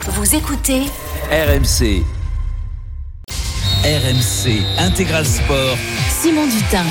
Vous écoutez RMC. RMC Intégral Sport. Simon Dutin.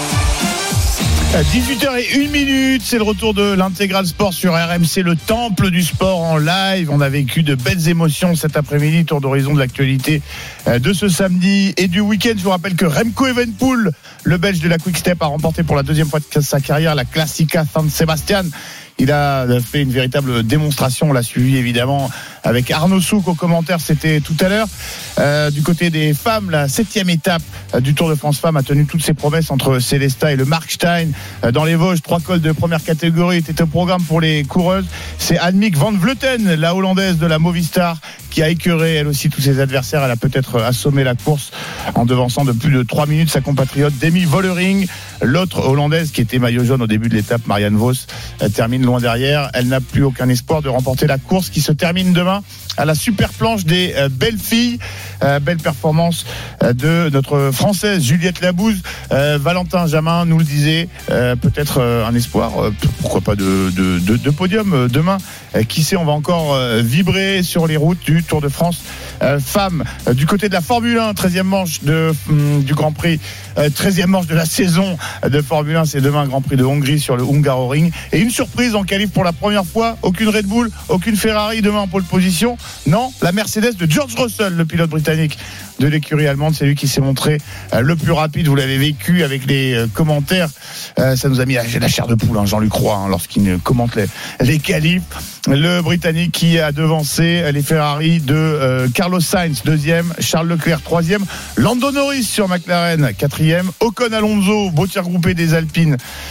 18h01, c'est le retour de l'Intégral Sport sur RMC, le temple du sport en live. On a vécu de belles émotions cet après-midi, tour d'horizon de l'actualité de ce samedi et du week-end. Je vous rappelle que Remco Evenepoel, le Belge de la Quick Step, a remporté pour la deuxième fois de sa carrière la Classica San Sebastian. Il a fait une véritable démonstration. On l'a suivi évidemment avec Arnaud Souk au commentaire, c'était tout à l'heure. Du côté des femmes, la 7e étape du Tour de France Femmes a tenu toutes ses promesses entre Célesta et le Markstein. Dans les Vosges, 3 cols de première catégorie étaient au programme pour les coureuses. C'est Annemiek van Vleuten, la Hollandaise de la Movistar, qui a écœuré elle aussi tous ses adversaires. Elle a peut-être assommé la course en devançant de plus de 3 minutes sa compatriote Demi Vollering. L'autre Hollandaise qui était maillot jaune au début de l'étape, Marianne Vos, termine loin derrière. Elle n'a plus aucun espoir de remporter la course qui se termine demain à la super planche des belles filles. Belle performance de notre Française Juliette Labouze. Valentin Jamin nous le disait, peut-être un espoir, pourquoi pas de podium demain. Qui sait, on va encore vibrer sur les routes du Tour de France femmes. Du côté de la Formule 1, 13e manche du Grand Prix, 13e manche de la saison de Formule 1, c'est demain Grand Prix de Hongrie sur le Hungaroring. Et une surprise en qualif pour la première fois, aucune Red Bull, aucune Ferrari demain en pole position. Non, la Mercedes de George Russell, le pilote britannique de l'écurie allemande, c'est lui qui s'est montré le plus rapide. Vous l'avez vécu avec les commentaires, ça nous a mis la chair de poule, Jean-Luc Roy, lorsqu'il commente les qualifs. Le Britannique qui a devancé les Ferrari de Carlos Sainz, 2e, Charles Leclerc, 3e, Lando Norris sur McLaren, 4e, Ocon Alonso, beau tir groupé des Alpines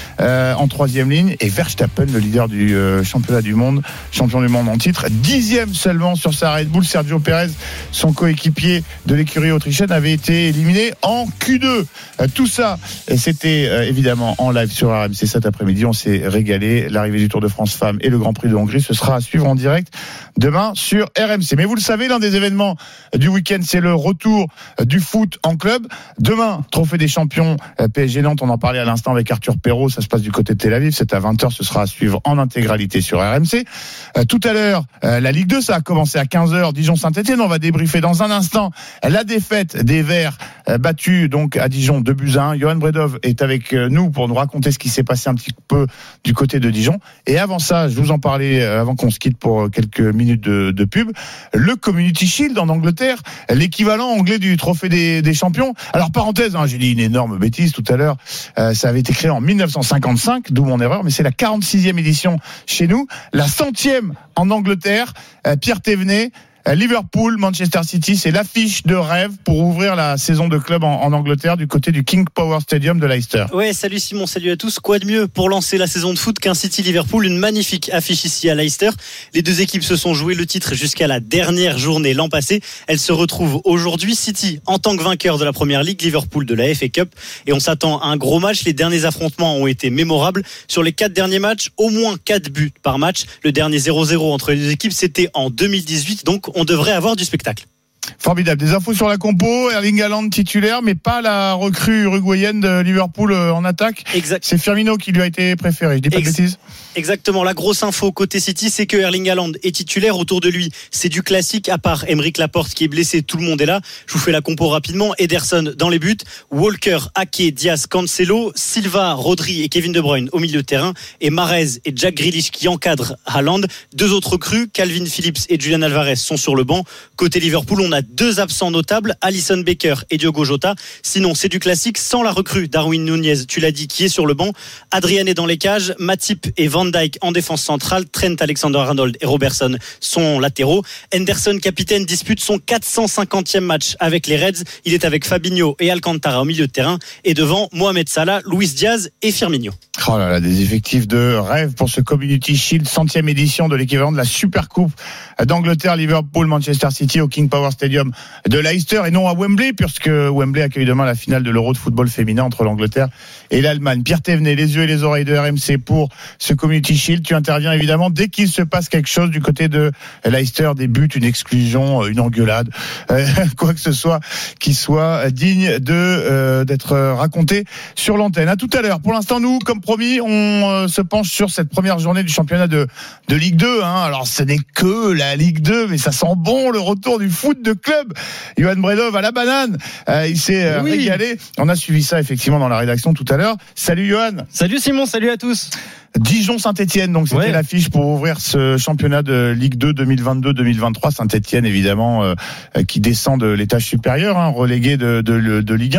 en 3e ligne, et Verstappen, le leader du championnat du monde, champion du monde en titre, 10e seulement sur sa Red Bull. Sergio Pérez, son coéquipier de l'écurie autrichienne, avait été éliminé en Q2. Tout ça, c'était évidemment en live sur RMC cet après-midi. On s'est régalé. L'arrivée du Tour de France Femmes et le Grand Prix de Hongrie, ce sera à suivre en direct demain sur RMC. Mais vous le savez, l'un des événements du week-end, c'est le retour du foot en club. Demain, Trophée des champions PSG Nantes, on en parlait à l'instant avec Arthur Perrault, ça se passe du côté de Tel Aviv, c'est à 20h, ce sera à suivre en intégralité sur RMC. Tout à l'heure, la Ligue 2, ça a commencé à 15h, Dijon-Saint-Etienne, on va débriefer dans un instant la défaite des Verts battus donc à Dijon 2-1. Johan Bredov est avec nous pour nous raconter ce qui s'est passé un petit peu du côté de Dijon. Et avant ça, je vous en parlais avant qu'on se quitte pour quelques minutes de pub, le Community Shield en Angleterre, l'équivalent anglais du Trophée des champions. Alors parenthèse, j'ai dit une énorme bêtise tout à l'heure, ça avait été créé en 1955, d'où mon erreur, mais c'est la 46e édition chez nous, la 100e en Angleterre. Pierre Thévenet, Liverpool, Manchester City, c'est l'affiche de rêve pour ouvrir la saison de club en Angleterre du côté du King Power Stadium de Leicester. Ouais, salut Simon, salut à tous. Quoi de mieux pour lancer la saison de foot qu'un City-Liverpool, une magnifique affiche ici à Leicester. Les deux équipes se sont jouées le titre jusqu'à la dernière journée l'an passé. Elles se retrouvent aujourd'hui, City en tant que vainqueur de la Première Ligue, Liverpool de la FA Cup. Et on s'attend à un gros match. Les derniers affrontements ont été mémorables. Sur les 4 derniers matchs, au moins 4 buts par match. Le dernier 0-0 entre les deux équipes, c'était en 2018. Donc on devrait avoir du spectacle. Formidable. Des infos sur la compo. Erling Haaland titulaire, mais pas la recrue uruguayenne de Liverpool en attaque. Exact. C'est Firmino qui lui a été préféré. Je dis pas de bêtises. Exactement. La grosse info côté City, c'est que Erling Haaland est titulaire. Autour de lui, c'est du classique. À part Aymeric Laporte qui est blessé, tout le monde est là. Je vous fais la compo rapidement. Ederson dans les buts, Walker, Ake, Diaz, Cancelo, Silva, Rodri et Kevin De Bruyne au milieu de terrain, et Mahrez et Jack Grealish qui encadrent Haaland. 2 autres recrues, Calvin Phillips et Julian Alvarez, sont sur le banc. Côté Liverpool, on a 2 absents notables, Alisson Becker et Diogo Jota. Sinon, c'est du classique sans la recrue Darwin Nunez, tu l'as dit, qui est sur le banc. Adrian est dans les cages, Matip et Van Dijk en défense centrale, Trent Alexander-Arnold et Robertson sont latéraux. Henderson, capitaine, dispute son 450e match avec les Reds. Il est avec Fabinho et Alcantara au milieu de terrain, et devant Mohamed Salah, Luis Diaz et Firmino. Oh là là, des effectifs de rêve pour ce Community Shield, 100e édition de l'équivalent de la Super Coupe d'Angleterre, Liverpool, Manchester City au King Power Stadium stadium de Leicester et non à Wembley, puisque Wembley accueille demain la finale de l'Euro de football féminin entre l'Angleterre et l'Allemagne. Pierre Thévenet, les yeux et les oreilles de RMC pour ce Community Shield. Tu interviens évidemment dès qu'il se passe quelque chose du côté de Leicester, des buts, une exclusion, une engueulade, quoi que ce soit qui soit digne d'être raconté sur l'antenne. À tout à l'heure. Pour l'instant, nous, comme promis, on se penche sur cette première journée du championnat de Ligue 2. Alors, ce n'est que la Ligue 2, mais ça sent bon le retour du foot de club. Johan Bredov à la banane. Il s'est régalé. On a suivi ça effectivement dans la rédaction tout à l'heure. Salut Johan. Salut Simon, salut à tous. Dijon-Saint-Etienne, donc c'était l'affiche pour ouvrir ce championnat de Ligue 2 2022-2023. Saint-Etienne, évidemment, qui descend de l'étage supérieur, relégué de Ligue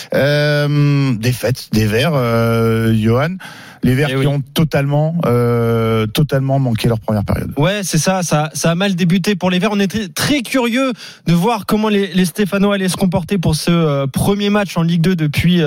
1. Défaite des Verts, Johan. Les Verts qui ont totalement manqué leur première période. Ouais, c'est ça a mal débuté pour les Verts. On était très curieux de voir comment les Stéphanois allaient se comporter pour ce premier match en Ligue 2 depuis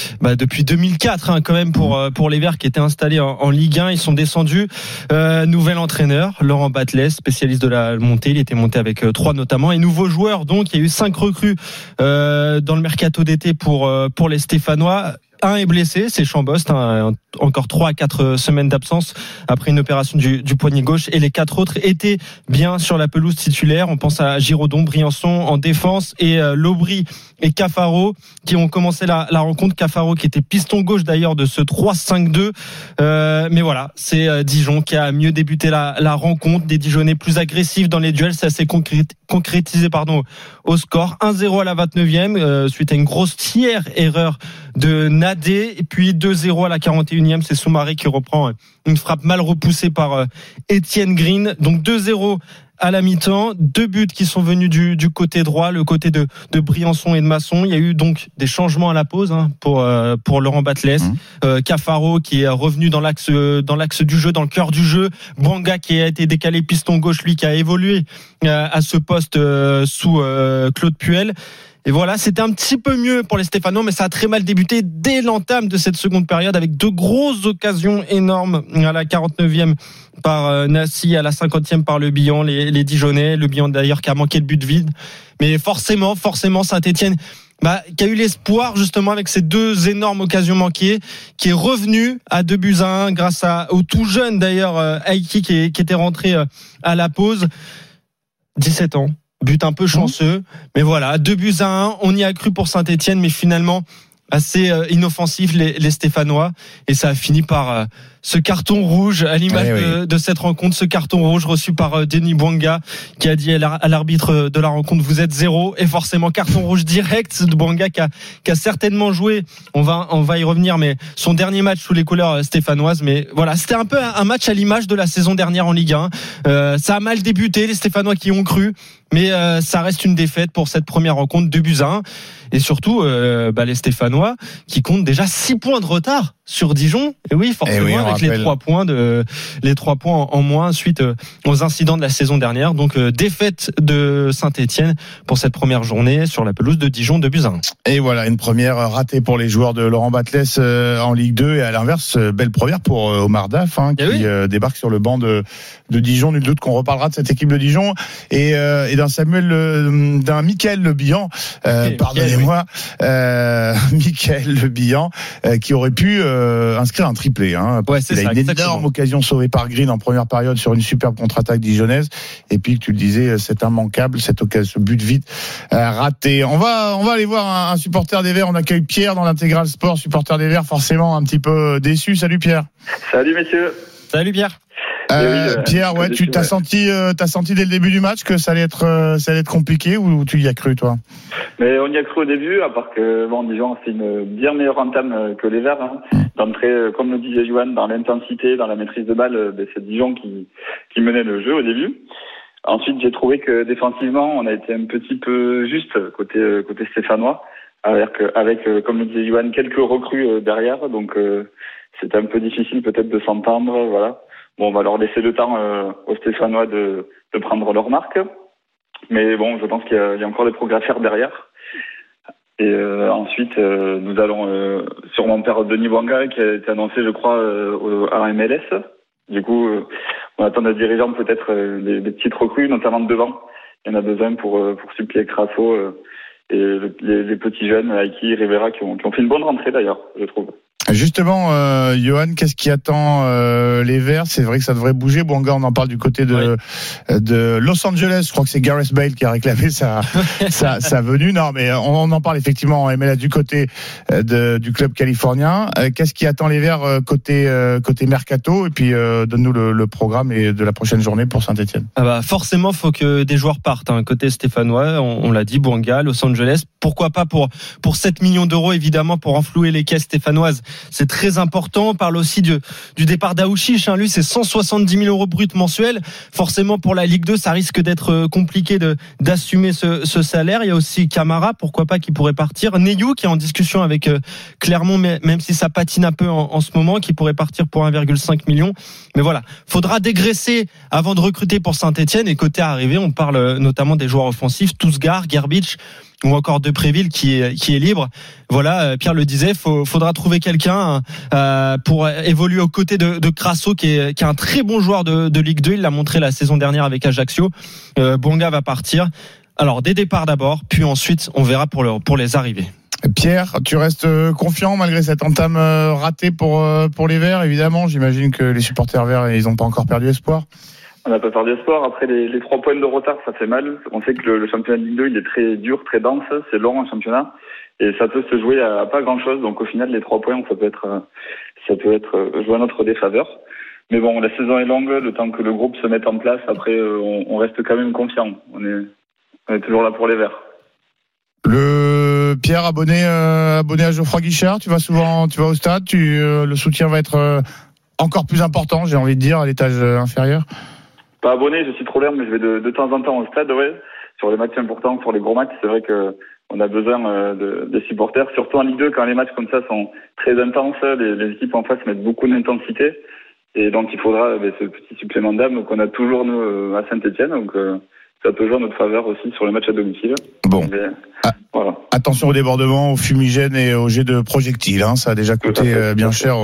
2004, quand même pour les Verts qui étaient installés en Ligue 1. Ils sont descendus. Nouvel entraîneur, Laurent Batles, spécialiste de la montée. Il était monté avec 3 notamment. Et nouveaux joueurs, donc il y a eu 5 recrues dans le mercato d'été pour les Stéphanois. Un est blessé, c'est Chambost, encore 3 à 4 semaines d'absence après une opération du poignet gauche, et les 4 autres étaient bien sur la pelouse titulaire. On pense à Giraudon, Briançon en défense, et Lobry et Cafaro qui ont commencé la rencontre. Cafaro qui était piston gauche d'ailleurs de ce 3-5-2, mais voilà, c'est Dijon qui a mieux débuté la rencontre, des Dijonnais plus agressifs dans les duels. Ça s'est concrétisé au score 1-0 à la 29e, suite à une grossière erreur de Nadé, et puis 2-0 à la 41e, c'est Soumaré qui reprend une frappe mal repoussée par Étienne Green. Donc 2-0 à la mi-temps, 2 buts qui sont venus du côté droit, le côté de Briançon et de Masson. Il y a eu donc des changements à la pause pour Laurent Batles. Cafaro qui est revenu dans l'axe du jeu, dans le cœur du jeu. Bouanga qui a été décalé piston gauche, lui qui a évolué à ce poste sous Claude Puel. Et voilà, c'était un petit peu mieux pour les Stéphanois, mais ça a très mal débuté dès l'entame de cette seconde période, avec 2 grosses occasions énormes à la 49e par Nassi, à la 50e par Le Bihan, les Dijonnais. Le Bihan d'ailleurs qui a manqué le but vide. Mais forcément, Saint-Etienne, qui a eu l'espoir justement avec ces 2 énormes occasions manquées, qui est revenu à 2-1 grâce au tout jeune d'ailleurs Aiki qui était rentré à la pause. 17 ans. But un peu chanceux, mais voilà, 2-1, on y a cru pour Saint-Etienne, mais finalement assez inoffensif les Stéphanois, et ça a fini par ce carton rouge à l'image de cette rencontre, ce carton rouge reçu par Denis Bouanga qui a dit à l'arbitre de la rencontre: vous êtes 0, et forcément carton rouge direct de Bouanga qui a certainement joué, on va y revenir, mais son dernier match sous les couleurs stéphanoises. Mais voilà, c'était un peu un match à l'image de la saison dernière en Ligue 1. Ça a mal débuté, les Stéphanois qui ont cru, mais ça reste une défaite pour cette première rencontre, 2-1, et surtout les Stéphanois qui comptent déjà 6 points de retard sur Dijon. Et oui, forcément, avec les 3 points en moins suite aux incidents de la saison dernière. Donc défaite de Saint-Etienne pour cette première journée sur la pelouse de Dijon, 2-1. Et voilà, une première ratée pour les joueurs de Laurent Batles en Ligue 2, et à l'inverse, belle première pour Omar Daf qui débarque sur le banc de Dijon. Nul doute qu'on reparlera de cette équipe de Dijon et d'un Mickaël Le Bihan, pardonnez-moi, Mickaël Le Bihan, qui aurait pu inscrire un triplé. Il a une énorme occasion sauvée par Green en première période sur une superbe contre-attaque dijonnaise, et puis tu le disais, c'est immanquable cette occasion, ce but vite raté. On va aller voir un supporter des Verts. On accueille Pierre dans l'Intégral Sport, supporter des Verts, forcément un petit peu déçu. Salut Pierre. Salut messieurs. Salut Pierre. Pierre, tu t'as senti dès le début du match que ça allait être compliqué, ou tu y as cru toi? Mais on y a cru au début, à part que Dijon c'est une bien meilleure entame que les Verts. D'entrée, comme le disait Johan, dans l'intensité, dans la maîtrise de balle, c'est Dijon qui menait le jeu au début. Ensuite, j'ai trouvé que défensivement, on a été un petit peu juste côté stéphanois, avec comme le disait Johan, quelques recrues derrière, donc c'était un peu difficile peut-être de s'entendre, voilà. Bon, on va leur laisser le temps aux Stéphanois de prendre leur marque. Mais bon, je pense qu'il y a encore des progrès à faire derrière. Et ensuite, nous allons sûrement perdre Denis Bouanga, qui a été annoncé, je crois, à MLS. Du coup, on attend des dirigeants peut-être des petites recrues, notamment devant, Il y en a besoin pour suppléer Crasso et les petits jeunes, Aiki, Rivera, qui ont fait une bonne rentrée d'ailleurs, je trouve. Justement, Johan, qu'est-ce qui attend les Verts? C'est vrai que ça devrait bouger. Bouanga, on en parle du côté de Los Angeles. Je crois que c'est Gareth Bale qui a réclamé sa venue. Non, mais on en parle effectivement en MLS du côté du club californien. Qu'est-ce qui attend les Verts côté mercato? Et puis donne-nous le programme et de la prochaine journée pour Saint-Etienne. Forcément, faut que des joueurs partent. Côté stéphanois, on l'a dit, Bouanga, Los Angeles. Pourquoi pas pour 7 millions d'euros, évidemment, pour enflouer les caisses stéphanoises. C'est très important. On parle aussi du départ d'Aouchiche. Lui, c'est 170 000 euros bruts mensuels. Forcément, pour la Ligue 2, ça risque d'être compliqué d'assumer ce salaire. Il y a aussi Camara, pourquoi pas, qui pourrait partir. Neyou, qui est en discussion avec Clermont, même si ça patine un peu en ce moment, qui pourrait partir pour 1,5 million. Mais voilà, faudra dégraisser avant de recruter pour Saint-Etienne. Et côté arrivée, on parle notamment des joueurs offensifs, Tousgar, Gerbic, ou encore Depréville qui est libre. Voilà, Pierre le disait, faudra trouver quelqu'un pour évoluer aux côtés de Crasso qui est un très bon joueur de Ligue 2. Il l'a montré la saison dernière avec Ajaccio. Bouanga va partir. Alors des départs d'abord, puis ensuite on verra pour les arrivées. Pierre, tu restes confiant malgré cette entame ratée pour les Verts, évidemment. J'imagine que les supporters verts, ils n'ont pas encore perdu espoir. On n'a pas perdu espoir. Après, les 3 points de retard, ça fait mal. On sait que le championnat de Ligue 2, il est très dur, très dense. C'est long, un championnat. Et ça peut se jouer à pas grand-chose. Donc, au final, les 3 points, ça peut être joué à notre défaveur. Mais bon, la saison est longue. Le temps que le groupe se mette en place, après, on reste quand même confiant. On est toujours là pour les Verts. Pierre, abonné à Geoffroy Guichard. Tu vas au stade. Le soutien va être encore plus important, j'ai envie de dire, à l'étage inférieur. Pas abonné, je suis trop l'air, mais je vais de temps en temps au stade, sur les matchs importants, sur les gros matchs. C'est vrai que on a besoin des supporters, surtout en Ligue 2, quand les matchs comme ça sont très intenses, les équipes en face mettent beaucoup d'intensité, et donc il faudra ce petit supplément d'âme qu'on a toujours nous à Saint-Etienne, donc ça peut jouer en notre faveur aussi sur les matchs à domicile. Bon. Voilà. Attention au débordement, au fumigène et au jet de projectiles. Ça a déjà coûté bien cher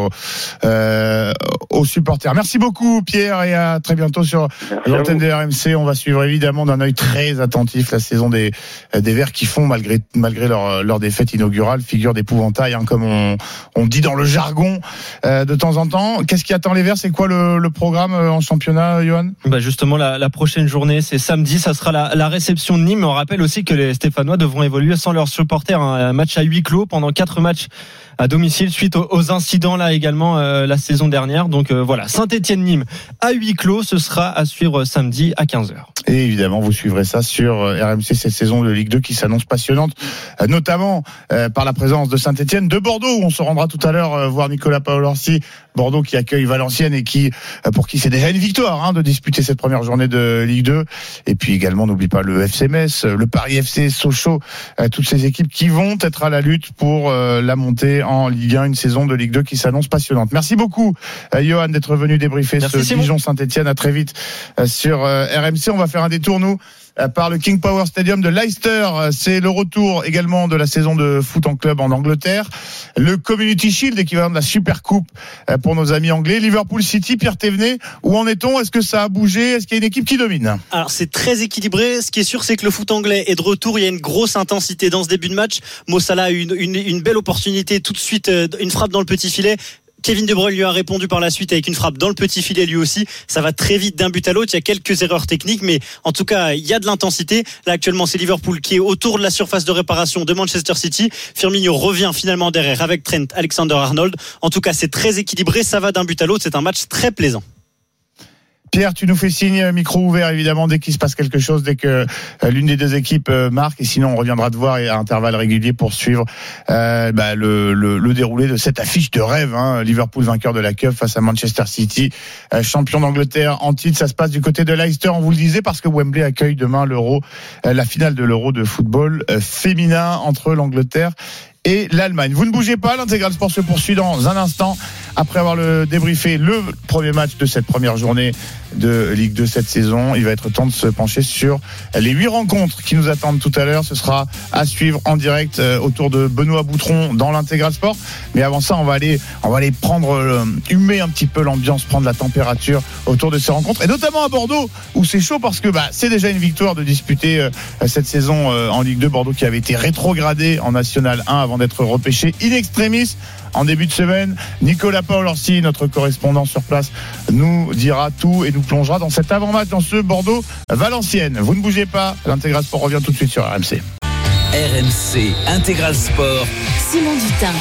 aux supporters. Merci beaucoup Pierre et à très bientôt sur l'antenne de RMC. On va suivre évidemment d'un œil très attentif la saison des Verts qui font malgré leur défaite inaugurale figure d'épouvantail, comme on dit dans le jargon de temps en temps. Qu'est-ce qui attend les Verts? C'est quoi le programme en championnat, Johan? Justement, la prochaine journée, c'est samedi. Ça sera la réception de Nîmes. On rappelle aussi que les Stéphanois devront évoluer sans leurs supporters, un match à huis clos pendant 4 matchs à domicile suite aux incidents là également la saison dernière. Donc voilà, Saint-Etienne-Nîmes à huis clos, ce sera à suivre samedi à 15h. Et évidemment, vous suivrez ça sur RMC, cette saison de Ligue 2 qui s'annonce passionnante, notamment par la présence de Saint-Etienne, de Bordeaux, où on se rendra tout à l'heure voir Nicolas Paolorsi. Bordeaux qui accueille Valenciennes et pour qui c'est déjà une victoire de disputer cette première journée de Ligue 2. Et puis également, n'oublie pas le FC Metz, le Paris FC, Sochaux, toutes ces équipes qui vont être à la lutte pour la montée en Ligue 1, une saison de Ligue 2 qui s'annonce passionnante. Merci beaucoup, Johan, d'être venu débriefer ce Dijon-Saint-Etienne. À très vite sur RMC. On va faire un détour, nous, par le King Power Stadium de Leicester. C'est le retour également de la saison de foot en club en Angleterre. Le Community Shield, équivalent de la Super Coupe pour nos amis anglais. Liverpool City, Pierre Thévenet, où en est-on? Est-ce que ça a bougé? Est-ce qu'il y a une équipe qui domine? Alors c'est très équilibré. Ce qui est sûr, c'est que le foot anglais est de retour. Il y a une grosse intensité dans ce début de match. Mo Salah a eu une belle opportunité tout de suite, une frappe dans le petit filet. Kevin De Bruyne lui a répondu par la suite avec une frappe dans le petit filet lui aussi. Ça va très vite d'un but à l'autre. Il y a quelques erreurs techniques, mais en tout cas, il y a de l'intensité. Là, actuellement, c'est Liverpool qui est autour de la surface de réparation de Manchester City. Firmino revient finalement derrière avec Trent Alexander-Arnold. En tout cas, c'est très équilibré. Ça va d'un but à l'autre. C'est un match très plaisant. Pierre, tu nous fais signe, micro ouvert évidemment, dès qu'il se passe quelque chose, dès que l'une des deux équipes marque, et sinon on reviendra te voir à intervalles réguliers pour suivre le déroulé de cette affiche de rêve. Liverpool vainqueur de la Cup face à Manchester City, champion d'Angleterre en titre. Ça se passe du côté de Leicester, on vous le disait, parce que Wembley accueille demain la finale de l'Euro de football féminin entre l'Angleterre et l'Allemagne. Vous ne bougez pas, l'Intégral Sport se poursuit dans un instant après avoir débriefé le premier match de cette première journée de Ligue 2 cette saison. Il va être temps de se pencher sur les 8 rencontres qui nous attendent tout à l'heure. Ce sera à suivre en direct autour de Benoît Boutron dans l'Intégral Sport. Mais avant ça, on va aller humer un petit peu l'ambiance, prendre la température autour de ces rencontres, et notamment à Bordeaux où c'est chaud parce que c'est déjà une victoire de disputer cette saison en Ligue 2. Bordeaux qui avait été rétrogradé en National 1 avant d'être repêché in extremis en début de semaine. Nicolas Paul-Orsi, notre correspondant sur place, nous dira tout et nous plongera dans cet avant-match, dans ce Bordeaux-Valenciennes. Vous ne bougez pas, l'Intégral Sport revient tout de suite sur RMC. RMC Intégral Sport. Simon Dutin.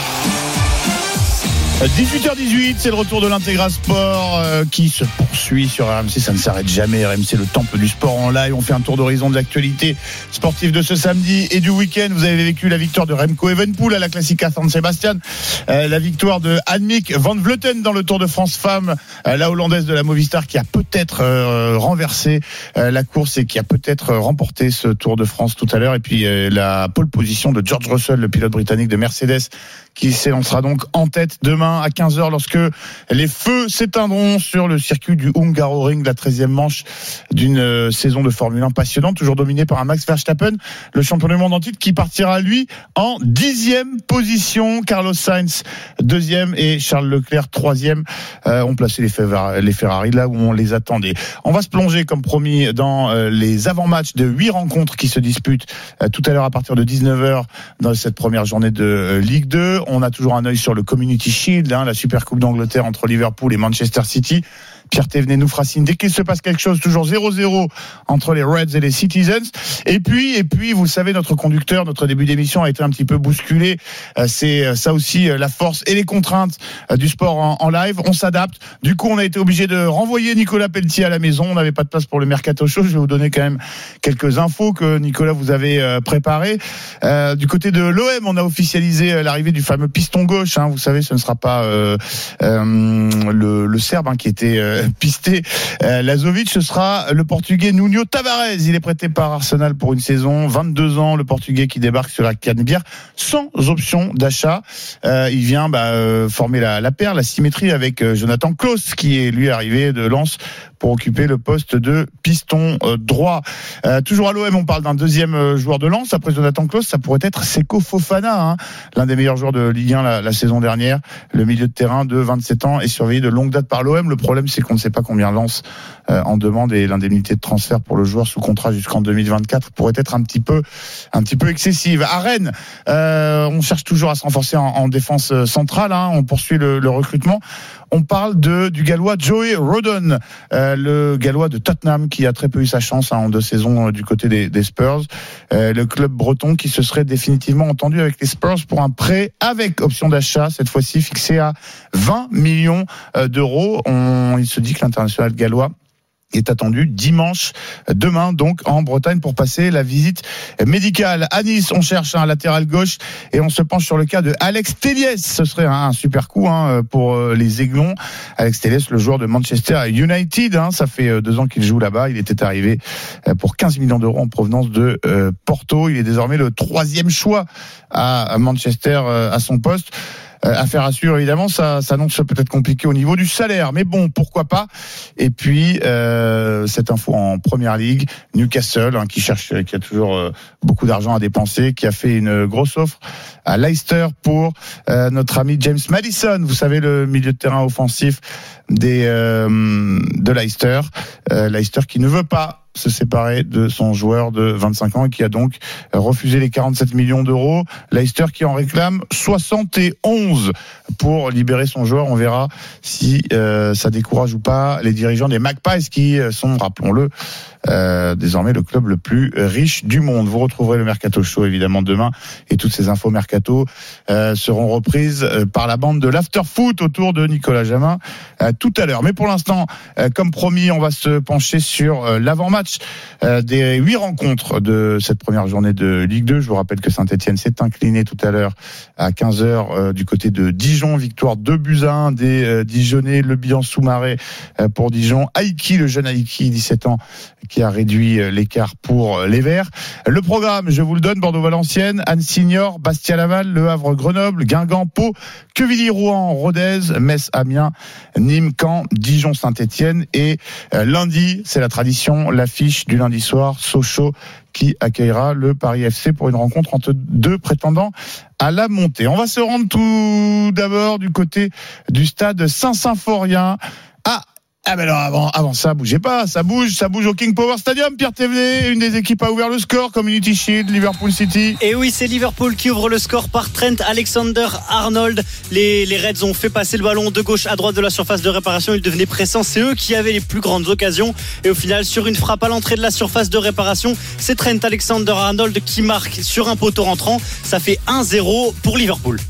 18h18, c'est le retour de l'Intégral Sport qui se poursuit sur RMC. Ça ne s'arrête jamais. RMC, le temple du sport en live. On fait un tour d'horizon de l'actualité sportive de ce samedi et du week-end. Vous avez vécu la victoire de Remco Evenepoel à la Classica San Sebastian, la victoire de Annemiek van Vleuten dans le Tour de France Femmes, la Hollandaise de la Movistar qui a peut-être renversé la course et qui a peut-être remporté ce Tour de France tout à l'heure. Et puis la pole position de George Russell, le pilote britannique de Mercedes, qui s'élancera donc en tête demain à 15h lorsque les feux s'éteindront sur le circuit du Hungaroring, la 13e manche d'une saison de Formule 1 passionnante, toujours dominée par un Max Verstappen, le champion du monde en titre, qui partira lui en 10e position. Carlos Sainz 2e et Charles Leclerc 3e ont placé les Ferrari là où on les attendait. On va se plonger comme promis dans les avant-matchs de 8 rencontres qui se disputent tout à l'heure à partir de 19h dans cette première journée de Ligue 2. On a toujours un œil sur le Community Shield, la Super Coupe d'Angleterre entre Liverpool et Manchester City. Pierre Thévenet nous fera signe dès qu'il se passe quelque chose, toujours 0-0 entre les Reds et les Citizens. Et puis, vous le savez, notre conducteur, notre début d'émission a été un petit peu bousculé. C'est ça aussi la force et les contraintes du sport en live. On s'adapte. Du coup, on a été obligé de renvoyer Nicolas Pelletier à la maison. On n'avait pas de place pour le Mercato Show. Je vais vous donner quand même quelques infos que Nicolas vous avait préparées. Du côté de l'OM, on a officialisé l'arrivée du fameux piston gauche. Vous savez, ce ne sera pas le Serbe qui était pisté Lazovic, ce sera le Portugais Nuno Tavares. Il est prêté par Arsenal pour une saison, 22 ans, le Portugais qui débarque sur la Canebière sans option d'achat. Il vient former la paire, la symétrie avec Jonathan Klaus qui est lui arrivé de Lens pour occuper le poste de piston droit. Toujours à l'OM, on parle d'un deuxième joueur de Lens après Jonathan Klaus, ça pourrait être Seko Fofana, l'un des meilleurs joueurs de Ligue 1 la saison dernière. Le milieu de terrain de 27 ans est surveillé de longue date par l'OM. Le problème, c'est qu'on ne sait pas combien Lens en demande, et l'indemnité de transfert pour le joueur sous contrat jusqu'en 2024 pourrait être un petit peu excessive. À Rennes, on cherche toujours à se renforcer en défense centrale, on poursuit le recrutement. On parle du Gallois Joey Rodon, le Gallois de Tottenham qui a très peu eu sa chance en 2 saisons du côté des Spurs. Le club breton qui se serait définitivement entendu avec les Spurs pour un prêt avec option d'achat, cette fois-ci fixé à 20 millions d'euros. Il se dit que l'international gallois est attendu demain donc en Bretagne pour passer la visite médicale. À Nice, on cherche un latéral gauche et on se penche sur le cas de Alex Telles. Ce serait un super coup pour les Aiglons. Alex Telles, le joueur de Manchester United, ça fait 2 ans qu'il joue là-bas. Il était arrivé pour 15 millions d'euros en provenance de Porto. Il est désormais le 3e choix à Manchester à son poste. Affaire à suivre, évidemment, ça s'annonce peut-être compliqué au niveau du salaire, mais bon, pourquoi pas. Et puis cette info en Première Ligue, Newcastle qui a toujours beaucoup d'argent à dépenser, qui a fait une grosse offre à Leicester pour notre ami James Maddison, vous savez, le milieu de terrain offensif de Leicester. Leicester qui ne veut pas se séparer de son joueur de 25 ans et qui a donc refusé les 47 millions d'euros. Leicester qui en réclame 71 pour libérer son joueur. On verra si ça décourage ou pas les dirigeants des Magpies qui sont, rappelons-le, désormais le club le plus riche du monde. Vous retrouverez le Mercato Show évidemment demain et toutes ces infos Mercato seront reprises par la bande de l'Afterfoot autour de Nicolas Jamin tout à l'heure. Mais pour l'instant, comme promis, on va se pencher sur l'avant-match match des 8 rencontres de cette première journée de Ligue 2. Je vous rappelle que Saint-Etienne s'est incliné tout à l'heure à 15h du côté de Dijon. Victoire 2-1 des Dijonnais. Le bilan sous-marée pour Dijon. Aiki, le jeune Aiki, 17 ans, qui a réduit l'écart pour les Verts. Le programme, je vous le donne: Bordeaux-Valenciennes, Anne-Signor, Bastia-Laval, Le Havre-Grenoble, Guingamp, Pau, Quevilly-Rouen, Rodez, Metz-Amiens, Nîmes-Caen, Dijon-Saint-Etienne. Et lundi, c'est la tradition, l'affiche du lundi soir, Sochaux qui accueillera le Paris FC pour une rencontre entre deux prétendants à la montée. On va se rendre tout d'abord du côté du stade Saint-Symphorien. Ben alors avant ça, bougez pas, ça bouge au King Power Stadium. Pierre Thévenet, une des équipes a ouvert le score. Community Shield, Liverpool City. Et oui, c'est Liverpool qui ouvre le score par Trent Alexander-Arnold. Les Reds ont fait passer le ballon de gauche à droite de la surface de réparation. Ils devenaient pressants, c'est eux qui avaient les plus grandes occasions. Et au final, sur une frappe à l'entrée de la surface de réparation, c'est Trent Alexander-Arnold qui marque sur un poteau rentrant. Ça fait 1-0 pour Liverpool.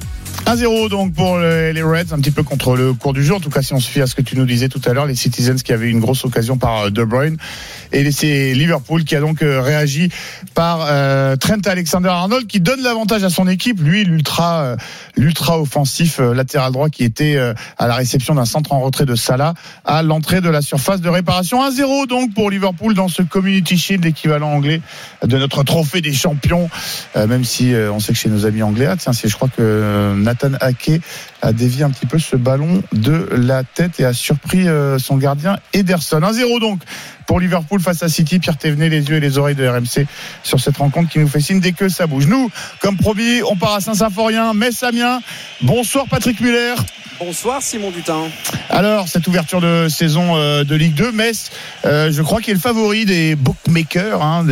1-0 donc pour les Reds, un petit peu contre le cours du jeu. En tout cas, si on se fie à ce que tu nous disais tout à l'heure, les Citizens qui avaient une grosse occasion par De Bruyne, et c'est Liverpool qui a donc réagi par Trent Alexander-Arnold, qui donne l'avantage à son équipe. Lui, l'ultra offensif latéral droit qui était à la réception d'un centre en retrait de Salah à l'entrée de la surface de réparation. 1-0 donc pour Liverpool dans ce Community Shield, l'équivalent anglais de notre trophée des champions, même si on sait que chez nos amis anglais, je crois que Nathan Ake a dévié un petit peu ce ballon de la tête et a surpris son gardien Ederson. 1-0 donc pour Liverpool face à City. Pierre Thévenet, les yeux et les oreilles de RMC sur cette rencontre qui nous fait signe dès que ça bouge. Nous, comme promis, on part à Saint-Symphorien, Metz-Amiens. Bonsoir Patrick Muller. Bonsoir Simon Dutin. Alors, cette ouverture de saison de Ligue 2, Metz, je crois qu'il est le favori des bookmakers,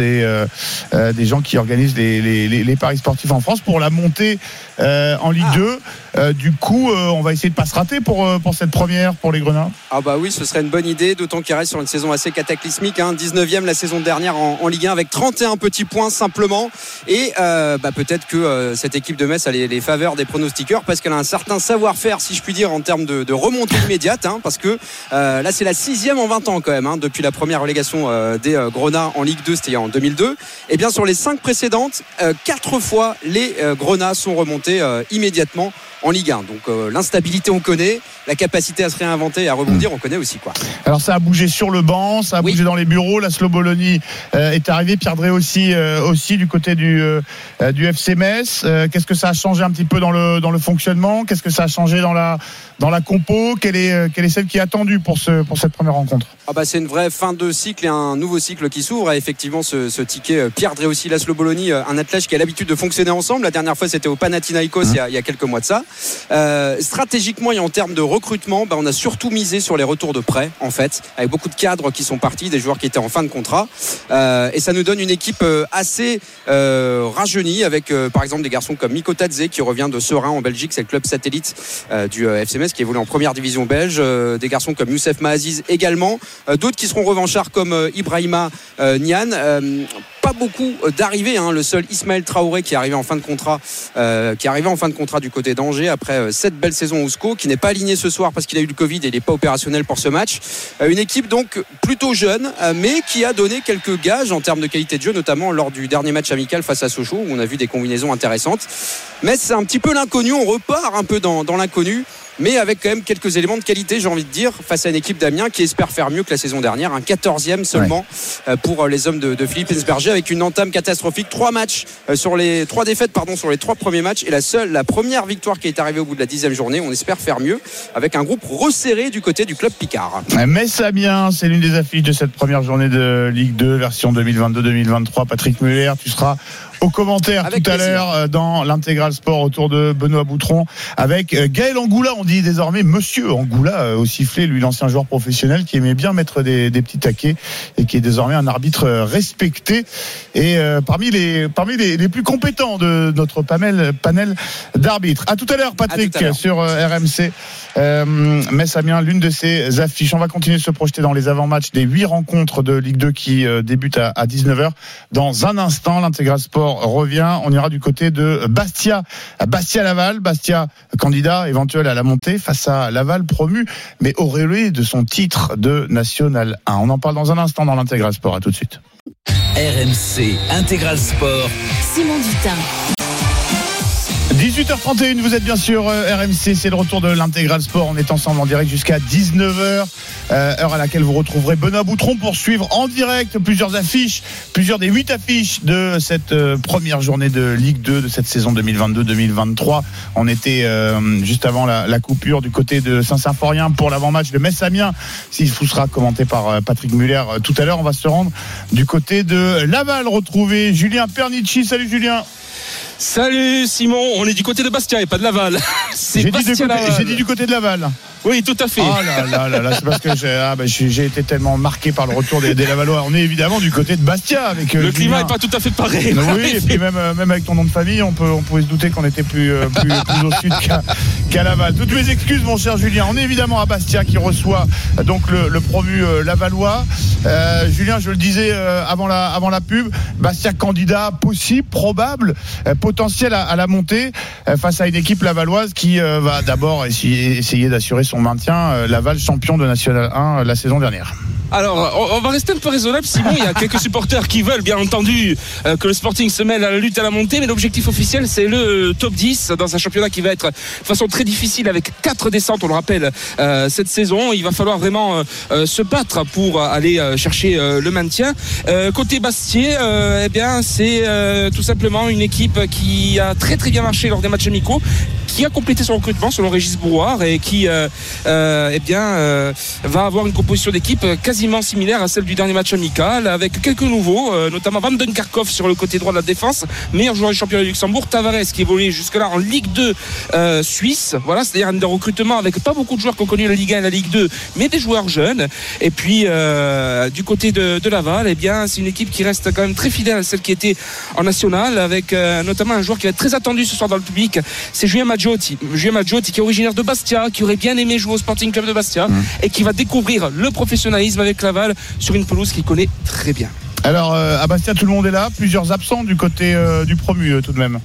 des gens qui organisent les paris sportifs en France pour la montée en Ligue 2. Du coup, on va essayer de pas se rater pour cette première pour les Grenats. Ah bah oui, ce serait une bonne idée, d'autant qu'il reste sur une saison assez cataclysmique, 19e la saison dernière en Ligue 1 avec 31 petits points simplement. Et peut-être que cette équipe de Metz a les faveurs des pronostiqueurs parce qu'elle a un certain savoir-faire, si je puis dire, en termes de remontée immédiate, parce que là c'est la 6e en 20 ans quand même, depuis la première relégation des Grenats en Ligue 2, c'était en 2002. Et bien sur les 5 précédentes, 4 fois les Grenats sont remontés immédiatement en Ligue 1. Donc l'instabilité on connaît, la capacité à se réinventer et à rebondir on connaît aussi quoi. Alors ça a bougé sur le banc, ça a bougé dans les bureaux. La Bologna est arrivé, Pierre Drey aussi du côté du FC Metz. Qu'est-ce que ça a changé un petit peu dans le fonctionnement? Qu'est-ce que ça a changé dans la compo? Quelle est celle qui est attendue pour cette première rencontre? C'est une vraie fin de cycle et un nouveau cycle qui s'ouvre. Et effectivement ce ticket Pierre Drey aussi, Laszlo Bologna, un athlète qui a l'habitude de fonctionner ensemble. La dernière fois c'était au Panathinaikos il y a quelques mois de ça. Stratégiquement et en termes de recrutement, on a surtout misé sur les retours de prêt en fait, avec beaucoup de cadres qui sont partis, des joueurs qui étaient en fin de contrat, et ça nous donne une équipe assez rajeunie avec par exemple des garçons comme Miko Tadze qui revient de Serein en Belgique, c'est le club satellite du FC Metz qui évolue en première division belge, des garçons comme Youssef Mahaziz également, d'autres qui seront revanchards comme Ibrahima Niane. Pas beaucoup d'arrivées, le seul Ismaël Traoré qui est arrivé en fin de contrat du côté d'Angers après 7 belles saisons au SCO, qui n'est pas aligné ce soir parce qu'il a eu le Covid et il n'est pas opérationnel pour ce match. Une équipe donc plutôt jeune, mais qui a donné quelques gages en termes de qualité de jeu, notamment lors du dernier match amical face à Sochaux où on a vu des combinaisons intéressantes. Mais c'est un petit peu l'inconnu, on repart un peu dans l'inconnu, mais avec quand même quelques éléments de qualité, j'ai envie de dire, face à une équipe d'Amiens qui espère faire mieux que la saison dernière, un 14e seulement pour les hommes de Philippe Insberger, avec une entame catastrophique, 3 défaites sur les 3 premiers matchs, et la première victoire qui est arrivée au bout de la 10e journée. On espère faire mieux avec un groupe resserré du côté du club Picard. Metz-Amiens, c'est l'une des affiches de cette première journée de Ligue 2 version 2022-2023. Patrick Muller, tu seras aux commentaires avec tout plaisir. À l'heure dans l'intégral sport autour de Benoît Boutron avec Gaël Angoula. On dit désormais Monsieur Angoula au sifflet, lui l'ancien joueur professionnel qui aimait bien mettre des petits taquets et qui est désormais un arbitre respecté et parmi les plus compétents de notre panel d'arbitres. À tout à l'heure Patrick sur RMC. Metz-Amiens, l'une de ces affiches. On va continuer de se projeter dans les avant-matchs des 8 rencontres de Ligue 2 qui débutent à 19h. Dans un instant, l'intégral sport revient. On ira du côté de Bastia-Laval. Bastia, candidat éventuel à la montée remontée face à Laval promu, mais auréolé de son titre de National 1. On en parle dans un instant dans l'Intégral Sport. À tout de suite. RMC Intégral Sport. Simon Dutin. 18h31, vous êtes bien sûr RMC, c'est le retour de l'Intégral Sport. On est ensemble en direct jusqu'à 19h, heure à laquelle vous retrouverez Benoît Boutron pour suivre en direct plusieurs des 8 affiches de cette première journée de Ligue 2 de cette saison 2022-2023. On était juste avant la coupure du côté de Saint-Symphorien pour l'avant-match de Metz-Amiens. S'il vous sera commenté par Patrick Muller tout à l'heure, on va se rendre du côté de Laval, retrouver Julien Pernici. Salut Julien. Salut Simon, on est du côté de Bastia et pas de Laval. J'ai dit du côté de Laval. Oui, tout à fait. Oh là, c'est parce que j'ai été tellement marqué par le retour des Lavallois. On est évidemment du côté de Bastia avec le climat n'est pas tout à fait pareil. Oui, et puis même avec ton nom de famille, on pouvait se douter qu'on était plus au sud qu'à Laval. Toutes mes excuses, mon cher Julien. On est évidemment à Bastia qui reçoit donc le promu Lavallois. Julien, je le disais avant la pub, Bastia candidat possible, probable, potentiel à la montée face à une équipe lavalloise qui va d'abord essayer d'assurer son maintien. Laval champion de National 1 la saison dernière. Alors, on va rester un peu raisonnable, Simon. Il y a quelques supporters qui veulent, bien entendu, que le Sporting se mêle à la lutte à la montée, mais l'objectif officiel, c'est le top 10 dans un championnat qui va être de façon très difficile avec 4 descentes, on le rappelle, cette saison. Il va falloir vraiment se battre pour aller chercher le maintien. Côté Bastier, eh bien, c'est tout simplement une équipe qui a très très bien marché lors des matchs amicaux, qui a complété son recrutement selon Régis Brouard et qui va avoir une composition d'équipe quasiment similaire à celle du dernier match amical, avec quelques nouveaux, notamment Van den Karkov sur le côté droit de la défense, meilleur joueur du championnat du Luxembourg, Tavares qui évoluait jusque-là en Ligue 2 Suisse, voilà, c'est-à-dire un recrutement avec pas beaucoup de joueurs qui ont connu la Ligue 1 et la Ligue 2, mais des joueurs jeunes. Et puis du côté de Laval, eh bien, c'est une équipe qui reste quand même très fidèle à celle qui était en national, avec notamment un joueur qui va être très attendu ce soir dans le public, c'est Julien Maggiotti qui est originaire de Bastia, qui aurait bien aimé jouer au Sporting Club de Bastia et qui va découvrir le professionnalisme avec Laval sur une pelouse qu'il connaît très bien. Alors à Bastia, tout le monde est là, plusieurs absents du côté du promu tout de même.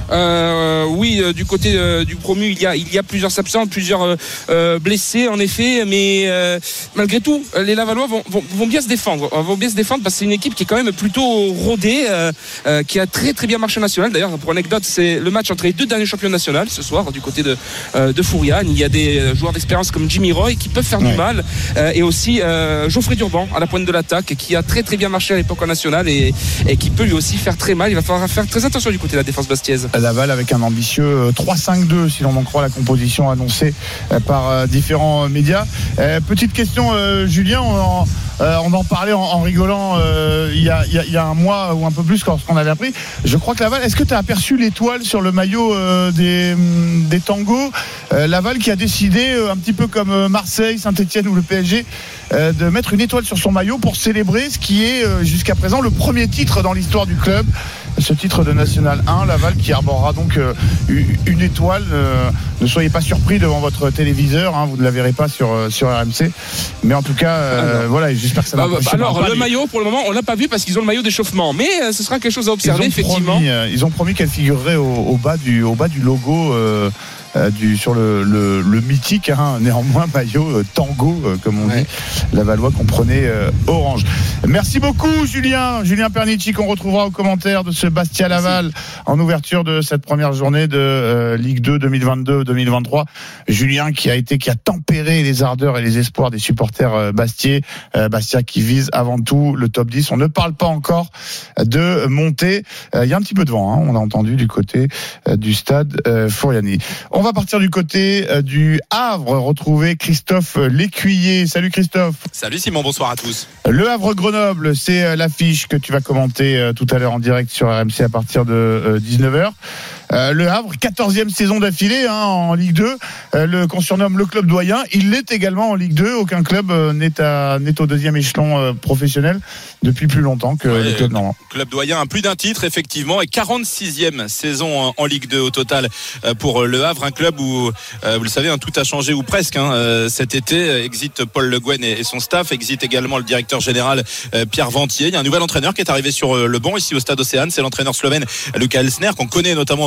Oui, du côté du promu, il y a plusieurs absents, plusieurs blessés en effet, mais malgré tout, les Lavallois vont bien se défendre. Parce que c'est une équipe qui est quand même plutôt rodée, qui a très très bien marché national. D'ailleurs, pour anecdote, c'est le match entre les deux derniers champions nationaux ce soir du côté de Fouriane. Il y a des joueurs d'expérience comme Jimmy Roy qui peuvent faire du mal, et aussi Geoffrey Durban à la pointe de l'attaque, qui a très très bien marché à l'époque en national et qui peut lui aussi faire très mal. Il va falloir faire très attention du côté de la défense bastiaise. Laval avec un ambitieux 3-5-2 si l'on en croit la composition annoncée par différents médias. Petite question Julien, on en parlait en rigolant il y a un mois ou un peu plus quand on avait appris. Je crois que Laval, est-ce que tu as aperçu l'étoile sur le maillot des tangos, Laval qui a décidé un petit peu comme Marseille, Saint-Etienne ou le PSG de mettre une étoile sur son maillot pour célébrer ce qui est jusqu'à présent le premier titre dans l'histoire du club, ce titre de National 1. Laval qui arborera donc une étoile. Ne soyez pas surpris devant votre téléviseur, vous ne la verrez pas sur RMC, mais en tout cas voilà, j'espère que ça va. Alors le maillot pour le moment on l'a pas vu parce qu'ils ont le maillot d'échauffement, mais ce sera quelque chose à observer. Effectivement, ils ont promis qu'elle figurerait au bas du logo sur le mythique néanmoins maillot tango comme on dit, Lavallois comprenait orange. Merci beaucoup Julien Pernici, qu'on retrouvera aux commentaires de ce Bastia Laval en ouverture de cette première journée de Ligue 2 2022-2023. Julien qui a tempéré les ardeurs et les espoirs des supporters bastiais. Bastia qui vise avant tout le top 10. On ne parle pas encore de montée. Il y a un petit peu de vent, on a entendu du côté du stade Fouriani. On va partir du côté du Havre, retrouver Christophe Lécuyer. Salut Christophe. Salut Simon, bonsoir à tous. Le Havre-Grenoble, c'est l'affiche que tu vas commenter tout à l'heure en direct sur RMC à partir de 19h. Le Havre, 14e saison d'affilée en Ligue 2, qu'on surnomme le club doyen. Il l'est également en Ligue 2. Aucun club n'est au deuxième échelon professionnel depuis plus longtemps que le club normand. Club doyen, plus d'un titre effectivement, et 46e saison en Ligue 2 au total pour le Havre, un club où vous le savez, tout a changé ou presque cet été. Exit Paul Le Guen et son staff, exit également le directeur général Pierre Ventier. Il y a un nouvel entraîneur qui est arrivé sur le banc ici au stade Océane, c'est l'entraîneur slovène Luka Elsner, qu'on connaît notamment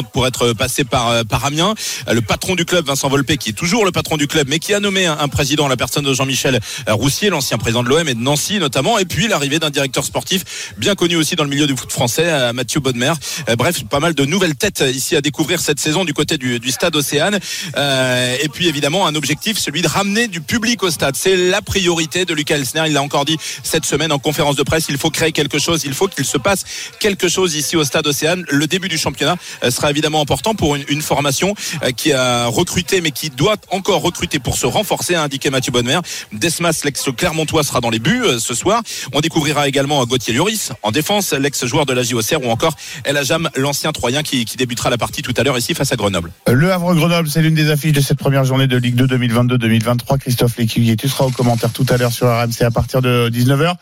pour être passé par Amiens. Le patron du club, Vincent Volpe, qui est toujours le patron du club, mais qui a nommé un président, la personne de Jean-Michel Roussier, l'ancien président de l'OM et de Nancy notamment. Et puis l'arrivée d'un directeur sportif bien connu aussi dans le milieu du foot français, Mathieu Bodmer. Bref, pas mal de nouvelles têtes ici à découvrir cette saison du côté du stade Océane. Et puis évidemment un objectif, celui de ramener du public au stade. C'est la priorité de Lucas Elsner. Il l'a encore dit cette semaine en conférence de presse. Il faut créer quelque chose. Il faut qu'il se passe quelque chose ici au stade Océane. Le début du championnat sera évidemment important pour une formation qui a recruté mais qui doit encore recruter pour se renforcer, a indiqué Mathieu Bodmer. Desmas, l'ex-Clermontois, sera dans les buts ce soir. On découvrira également Gauthier Lloris en défense, l'ex-joueur de la JOCR, ou encore El Ajam, l'ancien Troyen qui débutera la partie tout à l'heure ici face à Grenoble. Le Havre-Grenoble, c'est l'une des affiches de cette première journée de Ligue 2 2022-2023. Christophe Lécuyer, tu seras au commentaire tout à l'heure sur RMC à partir de 19h.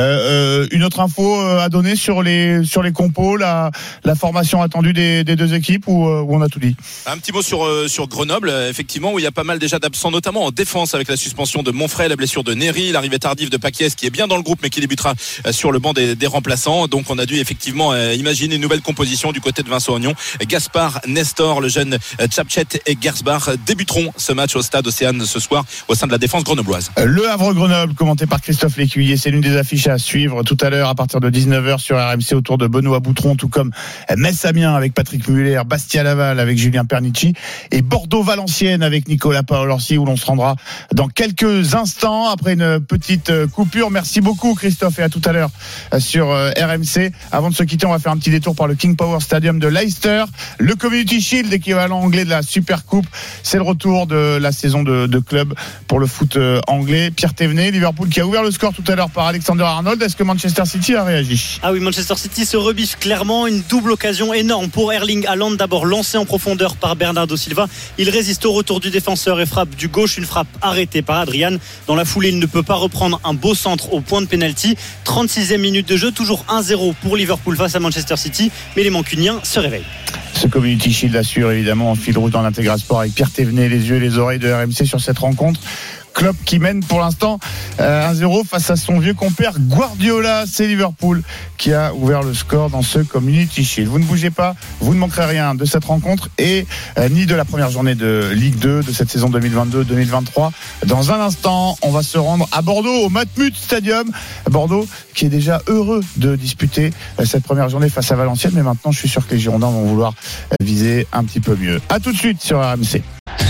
Une autre info à donner sur les compos, la formation attendue des deux équipes, ou on a tout dit? Un petit mot sur Grenoble, effectivement, où il y a pas mal déjà d'absents, notamment en défense avec la suspension de Monfray, la blessure de Néry, l'arrivée tardive de Paquies qui est bien dans le groupe mais qui débutera sur le banc des remplaçants. Donc on a dû effectivement imaginer une nouvelle composition du côté de Vincent Ognon. Gaspard, Nestor, le jeune Tchapchet et Gersbach débuteront ce match au stade Océane ce soir au sein de la défense grenobloise. Le Havre-Grenoble, commenté par Christophe Lécuyer, c'est l'une des affiches à suivre tout à l'heure à partir de 19h sur RMC autour de Benoît Boutron, tout comme Metz-Amiens avec Patrick Muller, Bastia-Laval avec Julien Pernici et Bordeaux-Valenciennes avec Nicolas Paolorsi, où l'on se rendra dans quelques instants après une petite coupure. Merci beaucoup Christophe et à tout à l'heure sur RMC. Avant de se quitter, on va faire un petit détour par le King Power Stadium de Leicester. Le Community Shield, équivalent anglais de la Super Coupe, c'est le retour de la saison de club pour le foot anglais. Pierre Thévenet, Liverpool qui a ouvert le score tout à l'heure par Alexander Arnold. Est-ce que Manchester City a réagi? Ah oui, Manchester City se rebiffe clairement. Une double occasion énorme pour Erling Haaland, d'abord lancé en profondeur par Bernardo Silva. Il résiste au retour du défenseur et frappe du gauche, une frappe arrêtée par Adrian. Dans la foulée, il ne peut pas reprendre un beau centre au point de pénalty. 36e minute de jeu, toujours 1-0 pour Liverpool face à Manchester City, mais les Mancuniens se réveillent. Ce Community Shield assure évidemment en fil rouge dans l'Intégral Sport avec Pierre Thévenet, les yeux et les oreilles de RMC sur cette rencontre. Klopp qui mène pour l'instant 1-0 face à son vieux compère Guardiola. C'est Liverpool qui a ouvert le score dans ce Community Shield. Vous ne bougez pas, vous ne manquerez rien de cette rencontre et ni de la première journée de Ligue 2 de cette saison 2022-2023. Dans un instant, on va se rendre à Bordeaux au Matmut Stadium. Bordeaux qui est déjà heureux de disputer cette première journée face à Valenciennes, mais maintenant je suis sûr que les Girondins vont vouloir viser un petit peu mieux. À tout de suite sur RMC.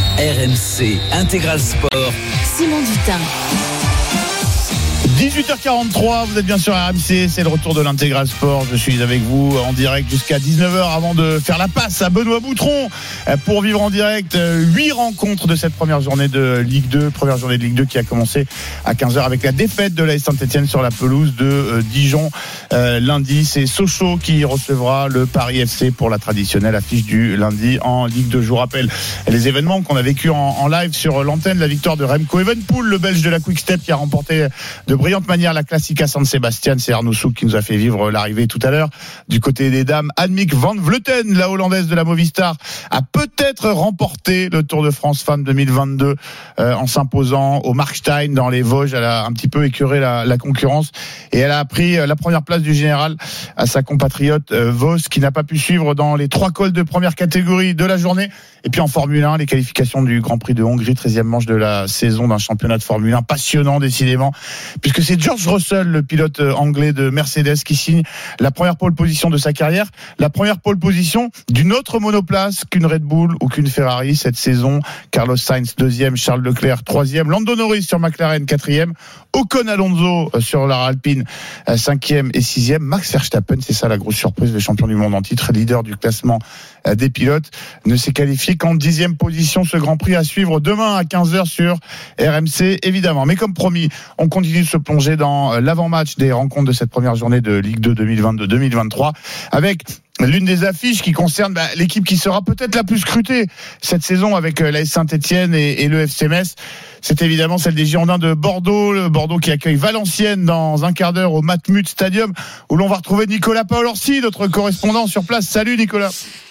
RMC Intégral Sport. Simon Dutin. 18h43, vous êtes bien sur RMC, c'est le retour de l'Intégral Sport. Je suis avec vous en direct jusqu'à 19h avant de faire la passe à Benoît Boutron pour vivre en direct 8 rencontres de cette première journée de Ligue 2. Première journée de Ligue 2 qui a commencé à 15h avec la défaite de l'AS Saint-Etienne sur la pelouse de Dijon lundi. C'est Sochaux qui recevra le Paris FC pour la traditionnelle affiche du lundi en Ligue 2. Je vous rappelle les événements qu'on a vécu en live sur l'antenne. La victoire de Remco Evenepoel, le Belge de la Quick Step qui a remporté de brillante manière la Classica San Sebastian. C'est Arnaud Souk qui nous a fait vivre l'arrivée tout à l'heure. Du côté des dames, Annemiek van Vleuten, la Hollandaise de la Movistar, a peut-être remporté le Tour de France Femmes 2022 en s'imposant au Markstein dans les Vosges. Elle a un petit peu écœuré la concurrence et elle a pris la première place du général à sa compatriote Vos, qui n'a pas pu suivre dans les 3 cols de première catégorie de la journée. Et puis en Formule 1, les qualifications du Grand Prix de Hongrie, 13e manche de la saison d'un championnat de Formule 1 passionnant décidément, puisque c'est George Russell, le pilote anglais de Mercedes, qui signe la première pole position de sa carrière, la première pole position d'une autre monoplace qu'une Red Bull ou qu'une Ferrari cette saison. Carlos Sainz 2e, Charles Leclerc 3e, Lando Norris sur McLaren 4e, Ocon Alonso sur la Alpine 5e et 6e, Max Verstappen, c'est ça la grosse surprise, le champion du monde en titre, leader du classement des pilotes, ne s'est qualifié qu'en 10e position. Ce Grand Prix à suivre demain à 15h sur RMC évidemment. Mais comme promis, on continue de se plonger dans l'avant-match des rencontres de cette première journée de Ligue 2 2022-2023 avec l'une des affiches qui concerne l'équipe qui sera peut-être la plus scrutée cette saison avec l'AS Saint-Etienne et le FC Metz. C'est évidemment celle des Girondins de Bordeaux. Le Bordeaux qui accueille Valenciennes dans un quart d'heure au Matmut Stadium, où l'on va retrouver Nicolas Paolorsi, notre correspondant sur place. Salut Nicolas.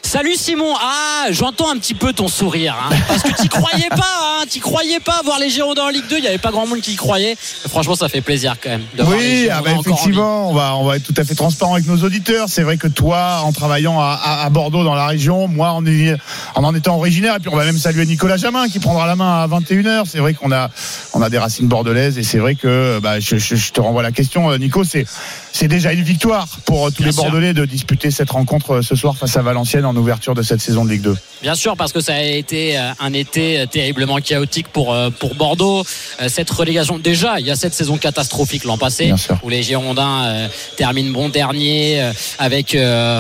Salut Simon. Ah, j'entends un petit peu ton sourire, hein, parce que t'y croyais pas voir les Girondins en Ligue 2. Il y avait pas grand monde qui y croyait. Franchement, ça fait plaisir quand même. De voir les Girondins effectivement, on va être tout à fait transparent avec nos auditeurs. C'est vrai que toi, en travaillant à Bordeaux dans la région, moi en étant originaire, et puis on va même saluer Nicolas Jamin qui prendra la main à 21h. C'est vrai qu'on a des racines bordelaises, et c'est vrai que je te renvoie la question, Nico. C'est déjà une victoire pour tous les Bordelais de disputer cette rencontre ce soir face à Valenciennes en ouverture de cette saison de Ligue 2. Bien sûr, parce que ça a été un été terriblement chaotique pour Bordeaux. Cette relégation, déjà, il y a cette saison catastrophique l'an passé où les Girondins terminent bon dernier avec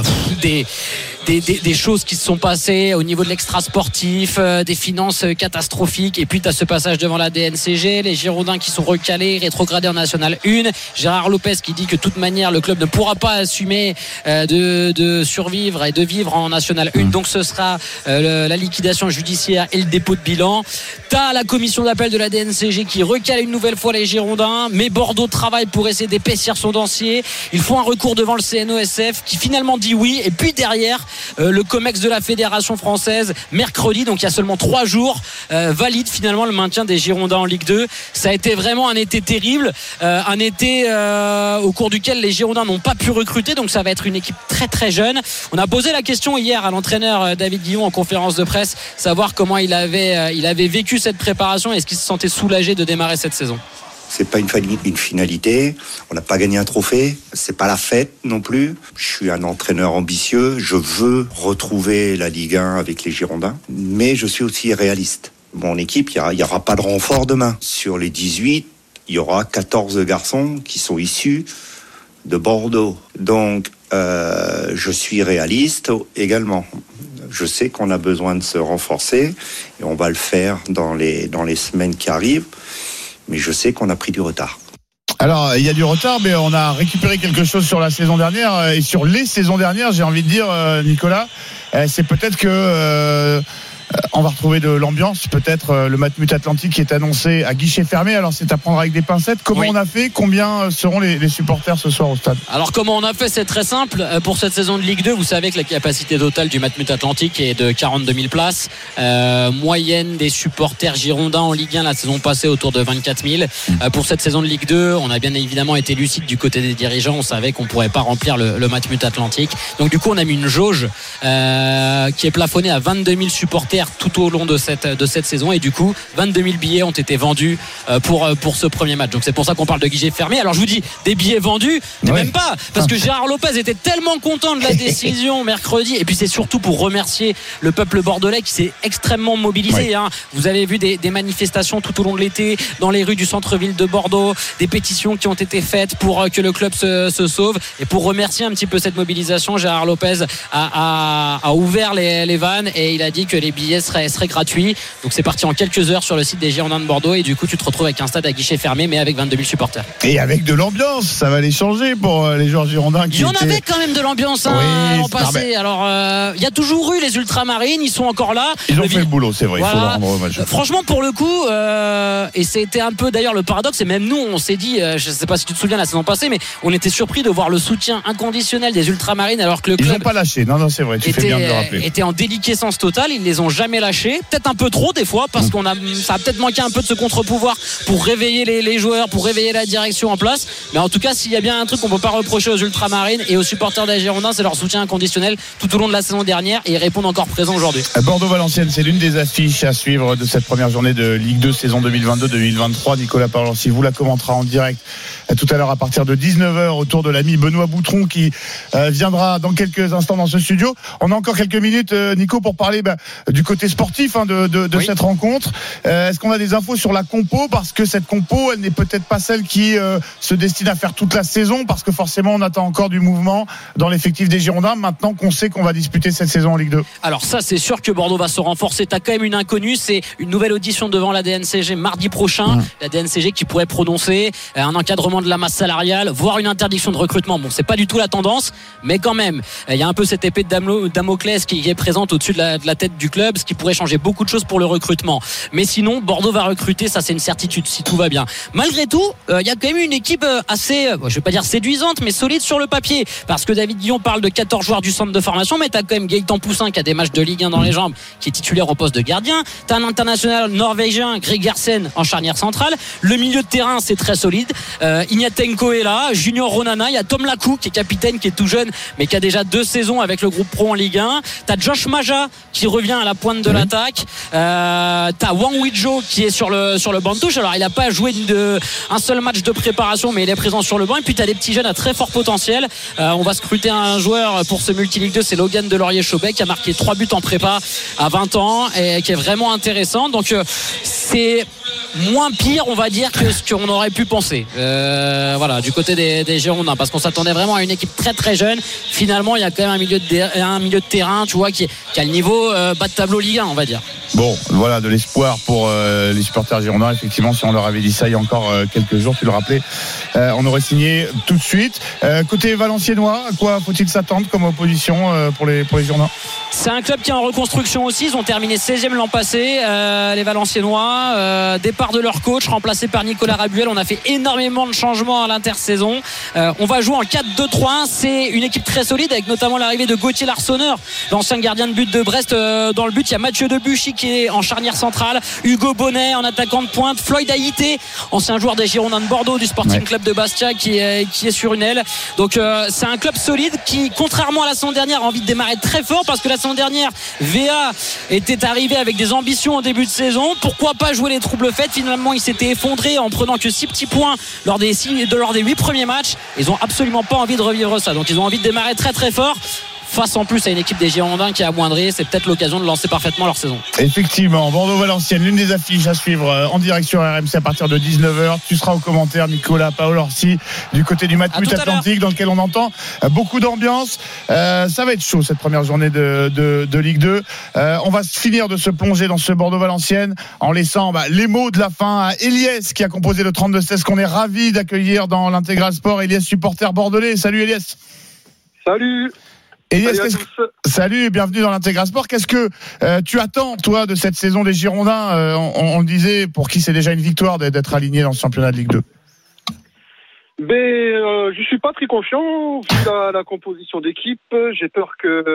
des choses qui se sont passées au niveau de l'extra sportif, des finances catastrophiques, et puis tu as ce passage devant la DNCG, les Girondins qui sont recalés, rétrogradés en National 1, Gérard Lopez qui dit que de toute manière le club ne pourra pas assumer de survivre et de vivre en National 1, donc ce sera la liquidation judiciaire et le dépôt de bilan. Tu as la commission d'appel de la DNCG qui recale une nouvelle fois les Girondins, mais Bordeaux travaille pour essayer d'épaissir son dossier. Ils font un recours devant le CNOSF qui finalement dit oui, et puis derrière le COMEX de la Fédération française mercredi, donc il y a seulement 3 jours, valide finalement le maintien des Girondins en Ligue 2. Ça a été vraiment un été terrible, un été au cours duquel les Girondins n'ont pas pu recruter, donc ça va être une équipe très très jeune. On a posé la question hier à l'entraîneur David Guillon en conférence de presse, savoir comment il avait vécu cette préparation, est-ce qu'il se sentait soulagé de démarrer cette saison. C'est pas une finalité. On n'a pas gagné un trophée. C'est pas la fête non plus. Je suis un entraîneur ambitieux. Je veux retrouver la Ligue 1 avec les Girondins. Mais je suis aussi réaliste. Mon équipe, il y aura pas de renfort demain. Sur les 18, il y aura 14 garçons qui sont issus de Bordeaux. Donc, je suis réaliste également. Je sais qu'on a besoin de se renforcer et on va le faire dans les semaines qui arrivent. Mais je sais qu'on a pris du retard. Alors, il y a du retard, mais on a récupéré quelque chose sur la saison dernière et sur les saisons dernières, j'ai envie de dire, Nicolas. C'est peut-être que on va retrouver de l'ambiance, peut-être le Matmut Atlantique qui est annoncé à guichet fermé. Alors c'est à prendre avec des pincettes. Comment on a fait? Combien seront les supporters ce soir au stade? Alors comment on a fait? C'est très simple. Pour cette saison de Ligue 2, vous savez que la capacité totale du Matmut Atlantique est de 42 000 places. Moyenne des supporters girondins en Ligue 1 la saison passée autour de 24 000. Pour cette saison de Ligue 2, on a bien évidemment été lucide du côté des dirigeants. On savait qu'on ne pourrait pas remplir le Matmut Atlantique. Donc du coup on a mis une jauge qui est plafonnée à 22 000 supporters tout au long de cette saison, et du coup 22 000 billets ont été vendus pour ce premier match. Donc c'est pour ça qu'on parle de guichet fermé. Alors je vous dis, des billets vendus, même pas, parce que Gérard Lopez était tellement content de la décision mercredi, et puis c'est surtout pour remercier le peuple bordelais qui s'est extrêmement mobilisé. Vous avez vu des manifestations tout au long de l'été dans les rues du centre-ville de Bordeaux, des pétitions qui ont été faites pour que le club se sauve, et pour remercier un petit peu cette mobilisation, Gérard Lopez a ouvert les vannes et il a dit que les billets seraient gratuits. Donc c'est parti en quelques heures sur le site des Girondins de Bordeaux, et du coup tu te retrouves avec un stade à guichet fermé mais avec 22 000 supporters. Et avec de l'ambiance, ça va les changer pour les joueurs girondins. Il y en avait quand même de l'ambiance l'an passé. Alors il y a toujours eu les ultramarines, ils sont encore là. Ils ont fait le boulot, c'est vrai. Voilà. Il faut leur rendre hommage. Franchement pour le coup, et c'était un peu d'ailleurs le paradoxe, et même nous on s'est dit, je sais pas si tu te souviens la saison passée, mais on était surpris de voir le soutien inconditionnel des ultramarines alors que le club, ils n'ont pas lâché. Non c'est vrai, tu fais bien de le rappeler. Était en déliquescence totale, ils les ont jamais lâchés, peut-être un peu trop des fois, parce ça a peut-être manqué un peu de ce contre-pouvoir pour réveiller les joueurs, pour réveiller la direction en place. Mais en tout cas, s'il y a bien un truc qu'on peut pas reprocher aux ultramarines et aux supporters des Girondins, c'est leur soutien inconditionnel tout au long de la saison dernière, et ils répondent encore présents aujourd'hui. Bordeaux-Valenciennes, c'est l'une des affiches à suivre de cette première journée de Ligue 2 saison 2022-2023. Nicolas Parlancy vous la commentera en direct tout à l'heure à partir de 19h autour de l'ami Benoît Boutron qui viendra dans quelques instants dans ce studio. On a encore quelques minutes, Nico, pour parler du côté sportif de cette rencontre. Est-ce qu'on a des infos sur la compo? Parce que cette compo, elle n'est peut-être pas celle qui se destine à faire toute la saison, parce que forcément on attend encore du mouvement dans l'effectif des Girondins maintenant qu'on sait qu'on va disputer cette saison en Ligue 2. Alors ça, c'est sûr que Bordeaux va se renforcer. T'as quand même une inconnue, c'est une nouvelle audition devant la DNCG mardi prochain. La DNCG qui pourrait prononcer un encadrement de la masse salariale, voire une interdiction de recrutement. Bon, c'est pas du tout la tendance, mais quand même il y a un peu cette épée de Damoclès qui est présente au-dessus de la tête du club. club, ce qui pourrait changer beaucoup de choses pour le recrutement. Mais sinon, Bordeaux va recruter, ça c'est une certitude si tout va bien. Malgré tout, il y a quand même une équipe assez, je vais pas dire séduisante, mais solide sur le papier, parce que David Guillon parle de 14 joueurs du centre de formation, mais t'as quand même Gaëtan Poussin qui a des matchs de Ligue 1 dans les jambes, qui est titulaire au poste de gardien. T'as un international norvégien, Gregersen, en charnière centrale. Le milieu de terrain, c'est très solide. Ignatenko est là, Junior Ronana, il y a Tom Lacou qui est capitaine, qui est tout jeune, mais qui a déjà 2 saisons avec le groupe pro en Ligue 1. T'as Josh Maja qui revient à la pointe de l'attaque. T'as Wang Wijo qui est sur le banc de touche. Alors il n'a pas joué un seul match de préparation, mais il est présent sur le banc. Et puis t'as des petits jeunes à très fort potentiel. On va scruter un joueur pour ce multi-ligue 2, c'est Logan Delaurier-Chaubec qui a marqué 3 buts en prépa à 20 ans et qui est vraiment intéressant. Donc c'est moins pire, on va dire, que ce qu'on aurait pu penser. Voilà, du côté des Girondins, parce qu'on s'attendait vraiment à une équipe très très jeune. Finalement, il y a quand même un milieu de terrain, tu vois, qui a le niveau bas de tableau Ligue 1, on va dire. Bon, voilà de l'espoir pour les supporters girondins. Effectivement, si on leur avait dit ça il y a encore quelques jours, tu le rappelais, on aurait signé tout de suite. Côté valenciennois, à quoi faut-il s'attendre comme opposition pour les Girondins? C'est un club qui est en reconstruction aussi. Ils ont terminé 16e l'an passé, les Valenciennois. Départ de leur coach, remplacé par Nicolas Rabuel. On a fait énormément de changements à l'intersaison. On va jouer en 4-2-3-1. C'est une équipe très solide, avec notamment l'arrivée de Gauthier Larsonneur, l'ancien gardien de but de Brest. Dans le but, il y a Mathieu Debuchy qui est en charnière centrale, Hugo Bonnet en attaquant de pointe, Floyd Haïté, ancien joueur des Girondins de Bordeaux, du Sporting Club de Bastia, qui est sur une aile. Donc c'est un club solide qui, contrairement à la saison dernière, a envie de démarrer très fort, parce que la saison dernière, VA était arrivé avec des ambitions en début de saison. Pourquoi pas jouer les troubles faites? Finalement, il s'était effondré en prenant que 6 petits points lors des 8 premiers matchs. Ils ont absolument pas envie de revivre ça. Donc ils ont envie de démarrer très très fort, face en plus à une équipe des Girondins qui est amoindrie. C'est peut-être l'occasion de lancer parfaitement leur saison. Effectivement, Bordeaux-Valenciennes, l'une des affiches à suivre en direct sur RMC à partir de 19h. Tu seras aux commentaires, Nicolas Paolorsi, du côté du Matmut Atlantique, dans lequel on entend beaucoup d'ambiance. Ça va être chaud cette première journée de Ligue 2. On va finir de se plonger dans ce Bordeaux-Valenciennes en laissant les mots de la fin à Eliès, qui a composé le 32-16, qu'on est ravi d'accueillir dans l'Intégral Sport. Eliès, supporter bordelais. Salut Eliès. Salut. Elias, salut, bienvenue dans l'Intégral Sport. Qu'est-ce que tu attends, toi, de cette saison des Girondins? On le disait, pour qui c'est déjà une victoire d'être aligné dans ce championnat de Ligue 2. Je suis pas très confiant vu la composition d'équipe. J'ai peur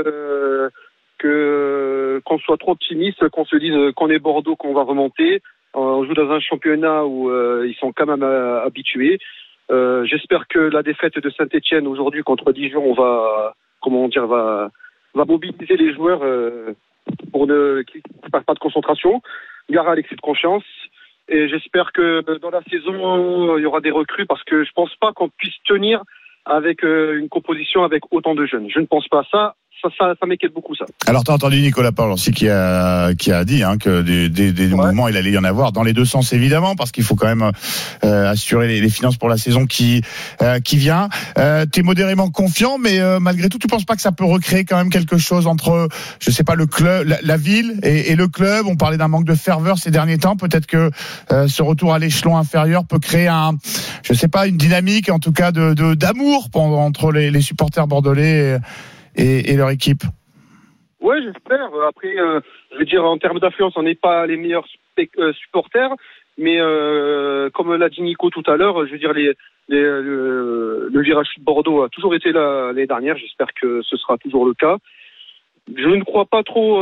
qu'on soit trop optimiste, qu'on se dise qu'on est Bordeaux, qu'on va remonter. On joue dans un championnat où ils sont quand même habitués. J'espère que la défaite de Saint-Etienne aujourd'hui contre Dijon va mobiliser les joueurs pour qu'ils ne passent pas de concentration, gare à l'excès de confiance. Et j'espère que dans la saison, il y aura des recrues, parce que je ne pense pas qu'on puisse tenir avec une composition avec autant de jeunes. Je ne pense pas à ça. Ça m'inquiète beaucoup, ça. Alors, tu as entendu Nicolas Paolorsi qui a dit que des mouvements, il allait y en avoir dans les deux sens, évidemment, parce qu'il faut quand même assurer les finances pour la saison qui vient. Tu es modérément confiant, mais malgré tout, tu penses pas que ça peut recréer quand même quelque chose entre, je sais pas, le club, la ville et le club? On parlait d'un manque de ferveur ces derniers temps. Peut-être que ce retour à l'échelon inférieur peut créer une dynamique, en tout cas, d'amour entre les supporters bordelais et leur équipe. Ouais, j'espère. Après, je veux dire, en termes d'influence, on n'est pas les meilleurs supporters, mais comme l'a dit Nico tout à l'heure, je veux dire, le virage de Bordeaux a toujours été là l'année dernière. J'espère que ce sera toujours le cas. Je ne crois pas trop,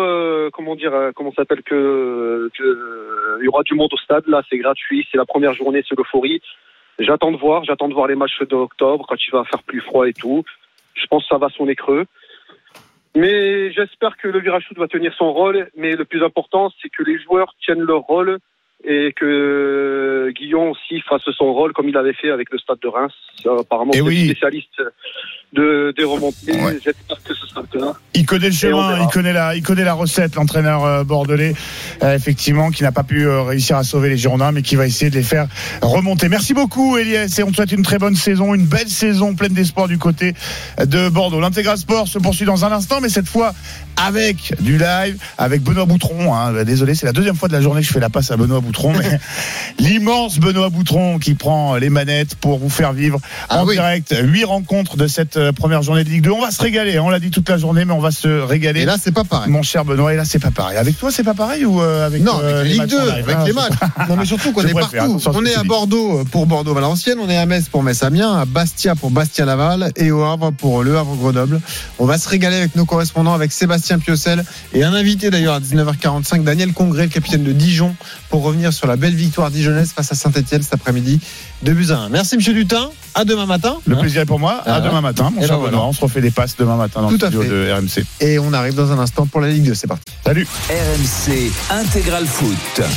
il y aura du monde au stade. Là, c'est gratuit, c'est la première journée, c'est l'euphorie. J'attends de voir les matchs d'octobre, quand il va faire plus froid et tout. Je pense que ça va sonner creux. Mais j'espère que le virage foot va tenir son rôle. Mais le plus important, c'est que les joueurs tiennent leur rôle et que Guillon aussi fasse son rôle comme il avait fait avec le Stade de Reims. Apparemment, c'est spécialiste des remontées. Ouais. J'espère que ce sera le cas. Il connaît le chemin, il connaît la recette, l'entraîneur bordelais, effectivement, qui n'a pas pu réussir à sauver les Girondins, mais qui va essayer de les faire remonter. Merci beaucoup, Elias, et on te souhaite une très bonne saison, une belle saison pleine d'espoir du côté de Bordeaux. L'Intégral Sport se poursuit dans un instant, mais cette fois avec du live, avec Benoît Boutron. Désolé, c'est la deuxième fois de la journée que je fais la passe à Benoît Boutron, mais l'immense Benoît Boutron qui prend les manettes pour vous faire vivre en direct 8 rencontres de cette première journée de Ligue 2. On va se régaler, on l'a dit tout toute la journée, mais on va se régaler. Et là, c'est pas pareil. Mon cher Benoît, et là, c'est pas pareil. Avec toi, c'est pas pareil ou avec non, avec la Ligue 2, avec les matchs. Non, mais surtout qu'on est partout. On est à Bordeaux pour Bordeaux-Valenciennes, on est à Metz pour Metz-Amiens, à Bastia pour Bastia-Laval et au Havre pour Le Havre-Grenoble. On va se régaler avec nos correspondants, avec Sébastien Piocel et un invité d'ailleurs à 19h45, Daniel Congré, le capitaine de Dijon, pour revenir sur la belle victoire dijonnaise face à Saint-Etienne cet après-midi, 2-1. Merci Monsieur Dutin, à demain matin. Le plaisir est pour moi, à demain matin, mon cher Benoît. On se refait des passes demain matin dans le studio de RMC. Et on arrive dans un instant pour la Ligue 2, c'est parti. Salut. RMC Intégral Foot.